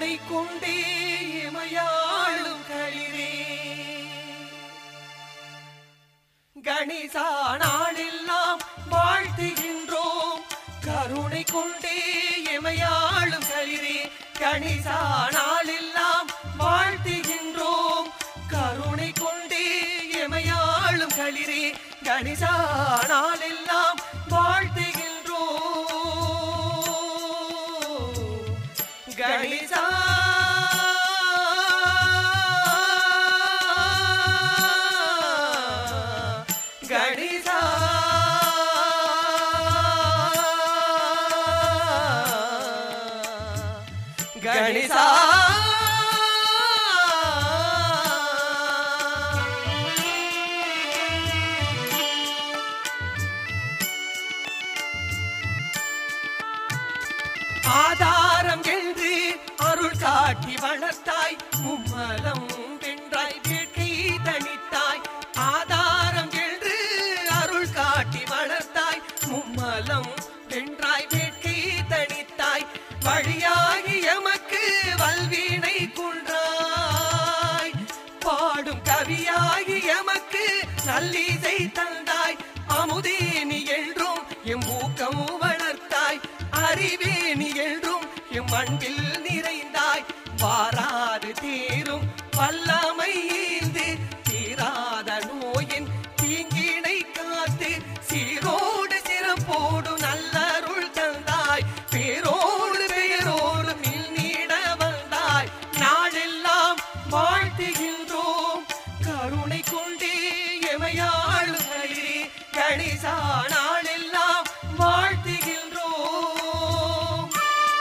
கருணை கொண்டே இமையாளும் களிரே கணேசா நாளெல்லாம் வாழ்த்துகின்றோம் கருணை கொண்டே இமையாளும் களிரே கணேசா நாளெல்லாம் வாழ்த்துகின்றோம் கருணை கொண்டே இமையாளும் களிரே கணேசா நாளெல்லாம் வாழ்த்துகின்றோம் கணேசா கணேசா கணேசா ஆதாரம் என்று அருள் காட்டி வளர்த்தாய் மும்மலம் வென்றாய் வேட்கை தணித்தாய் ஆதாரம் என்று அருள் காட்டி வளர்த்தாய் மும்மலம் வென்றாய் வேட்கை தணித்தாய் வழியாகி எமக்கு வல்வினை குன்றாய் பாடும் கவியாகி எமக்கு நல்லிசை தந்தாய் அமுதே நீ என்றும் எம் ஊக்கம் வளர்த்தாய் அறிவே நீ என்றும் எம் அன்பில் நிறைந்தாய் வாராது தீரும் வல்லமை ஈந்து தீராத நோயின் தீங்கினை காத்து சீரோடு சிறப்போடு நல்லருள் தந்தாய் பேரோடு பெயரோடு மில்நீட வந்தாய் நாளெல்லாம் வாழ்த்துகின்றோம் கருணை கொண்டே எமையாளும் களிரே கணேசா நாளெல்லாம் வாழ்த்துகின்றோம்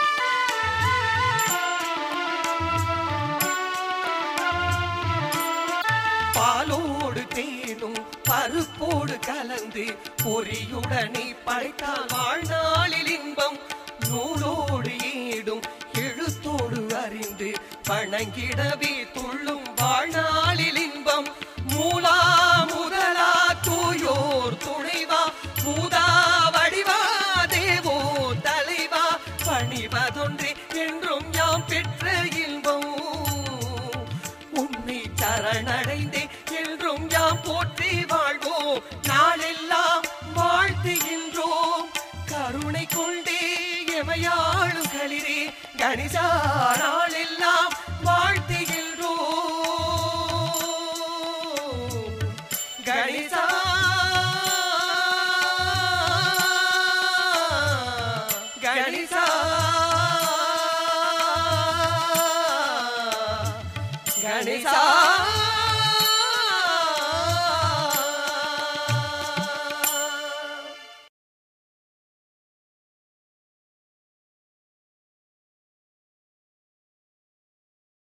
பாலோடு தேனும் பருப்போடு கலந்து பொறியுடனே படைத்தால் வாழ்நாளில் இன்பம் நூலோடு ஏடும் எழுத்தோடு அறிந்து வணங்கிடவே துள்ளும் வாழ்நாளில் இன்பம் மூலா முதலா தூயோர் துணைவா மூதா வடிவா தேவோ தலைவா பணிவதொன்றே என்றும் யாம் பெற்ற இன்பம் உன்னை சரணடைந்தே என்றும் யாம் போற்றி வாழ்வோம் நாளெல்லாம் வாழ்த்துகின்றோம் கருணை கொண்டே எமையாளும் களிரே கணேசா நாளெல்லாம் வாழ்த்துகின்றோம் கணேசா கணேசா கணேசா